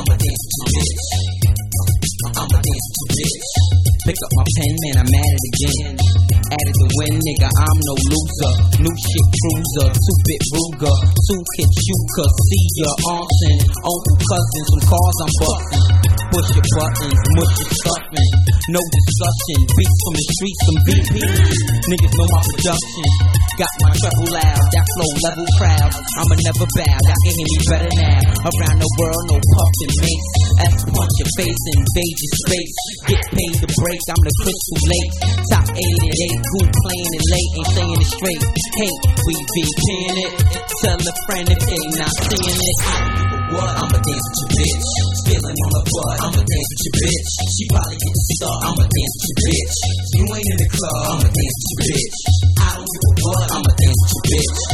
I'ma dance with your bitch. I'ma dance with your bitch. Pick up my pen, man, I'm at it again. At it to win, nigga, I'm no loser. New shit cruiser, 2-bit Ruger, 2-hit shooter. See your aunts and uncle cousins, some cars I'm bustin'. Push your buttons, mush your stuffing. No discussion, beats from the streets, some BP. Niggas know my production. Got my treble loud, that flow level crowd. I'ma never bow, y'all can hear me better now. Around the world, no puffin' mace. S-punch your face, invade your space. Get paid to break, I'm the Crystal Lake. Top 8 and 8, who playing it late, ain't saying it straight. Hey, we VP'ing it. Tell a friend if they not seeing it. What? I'ma dance with your bitch. Feeling on her butt, I'ma dance with your bitch. She probably get the star, I'ma dance with your bitch. You ain't in the club, I'ma dance with your bitch. I don't give a what, I'ma dance with your bitch.